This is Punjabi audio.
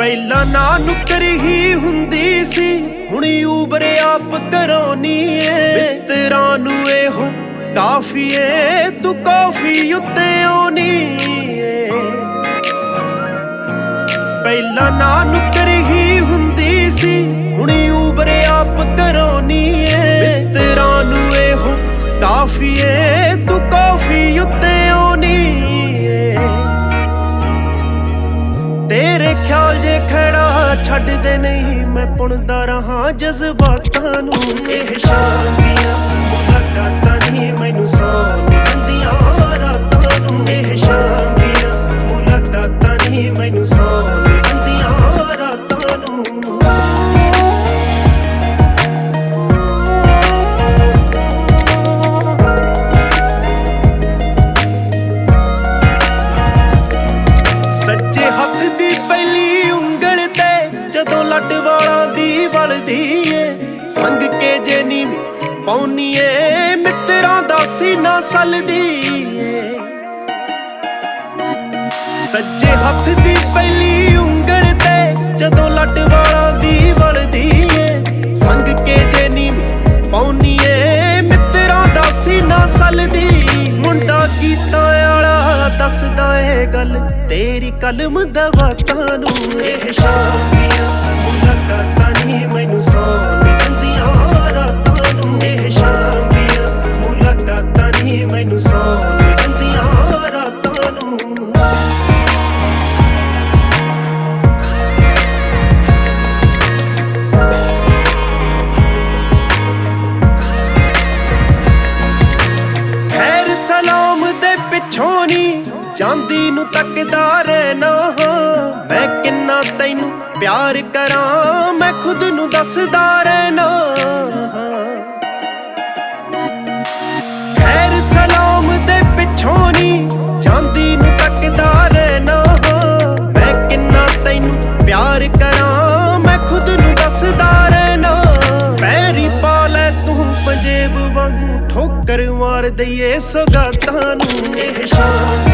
ਪਹਿਲਾਂ ਨਾ ਨੁੱਕਰ ਹੀ ਹੁੰਦੀ ਸੀ, ਹੁਣ ਊਬਰ ਆਪ ਕਰਾਉਣੀ ਏ। ਮਿੱਤਰਾਂ ਨੂੰ ਇਹੋ ਕਾਫੀ ਏ, ਤੂੰ ਕਾਫੀ ਉੱਤੇ ਆਉਣੀ ਏ। ਪਹਿਲਾਂ ਨਾ ਨੁੱਕਰ ਹੀ ਹੁੰਦੀ ਸੀ, ਹੁਣ ਊਬਰ ਆਪ ਕਰਾਉਣੀ ਏ। ਮਿੱਤਰਾਂ ਨੂੰ ਇਹੋ ਕਾਫੀ ਏ, ਤੂੰ ਕਾਫੀ ਉੱਤੇ ਆਉਣੀ ਏ। ਤੇਰੇ ਖਿਆਲ ਜੇ ਖੜਾ ਛੱਡਦੇ ਨਹੀਂ, ਮੈਂ ਪੁਣਦਾ ਰਹਾ ਜਜ਼ਬਾਤਾਂ ਨੂੰ। ਇਹ ਸ਼ਾਮ ਦੀਆਂ ਮੁਲਾਕਾਤਾਂ ਨਹੀਂ ਮੈਨੂੰ ਸੌਣ ਦਿੰਦੀਆਂ ਰਾਤਾਂ ਨੂੰ। ਇਹ ਸ਼ਾਮ ਦੀਆਂ ਮੁਲਾਕਾਤਾਂ ਨਹੀਂ ਮੈਨੂੰ ਸੌਣ ਦਿੰਦੀਆਂ ਰਾਤਾਂ ਨੂੰ। ਸੱਜੇ ਹੱਥ ਦੀ ਪਹਿਲੀ ਉਂਗਲ ਤੇ ਜਦੋਂ ਲੱਟ ਵਾਲਾਂ ਦੀ ਵਲਦੀ ਏ, ਸੰਗ ਕੇ ਜੇ ਨੀ ਪਾਉਣੀ ਏ, ਮਿੱਤਰਾਂ ਦਾ ਸੀਨਾ ਸਲਦੀ ਏ। ਸੱਜੇ ਹੱਥ ਦੀ ਪਹਿਲੀ ਉਂਗਲ ਤੇ ਜਦੋਂ ਲੱਟ ਵਾਲਾਂ ਦੀ ਵਲਦੀ ਏ, ਸੰਗ ਕੇ ਜੇ ਨੀ ਪਾਉਣੀ ਏ, ਮਿੱਤਰਾਂ ਦਾ ਸੀਨਾ ਸਲਦੀ। ਮੁੰਡਾ ਗੀਤਾਂ ਵਾਲਾ ਦੱਸਦਾ ਏ ਗੱਲ ਤੇਰੀ ਕਲਮ ਦਵਾਤਾਂ ਨੂੰ। ਇਹ ਸ਼ਾਮ ਦੀਆਂ ਮੁਲਾਕਾਤਾਂ ਨਹੀਂ ਮੈਨੂੰ ਸੌਣ ਦਿੰਦੀਆਂ ਰਾਤਾਂ ਨੂੰ। ਇਹ ਸ਼ਾਮ ਦੀਆਂ ਮੁਲਾਕਾਤਾਂ ਨਹੀਂ ਮੈਨੂੰ ਸੌਣ ਦਿੰਦੀਆਂ ਰਾਤਾਂ ਨੂੰ। ਖੈਰ ਸਲਾਮ ਦੇ ਪਿੱਛੋਂ ਨੀ ਜਾਂਦੀ ਨੂੰ ਤੱਕਦਾ ਰਹਿਣਾ ਹਾਂ। ਮੈਂ ਕਿੰਨਾ ਤੈਨੂੰ ਪਿਆਰ ਕਰਾਂ, ਮੈਂ ਖੁਦ ਨੂੰ ਦੱਸਦਾ ਰਹਿਣਾ ਹਾਂ। ਖੈਰ ਸਲਾਮ ਦੇ ਪਿੱਛੋਂ ਨੀ ਜਾਂਦੀ ਨੂੰ ਤੱਕਦਾ ਰਹਿਣਾ ਹਾਂ। ਮੈਂ ਕਿੰਨਾ ਤੈਨੂੰ ਪਿਆਰ ਕਰਾਂ, ਮੈਂ ਖੁਦ ਨੂੰ ਦੱਸਦਾ ਰਹਿਣਾ। ਪੈਰੀ ਪਾ ਲੈ ਤੂੰ ਪੰਜੇਬ ਵਾਂਗੂ ਠੋਕਰ ਮਾਰ ਦਈਏ ਸੌਗਾਤਾਂ ਨੂੰ। ਇਹ ਸ਼ਾਮ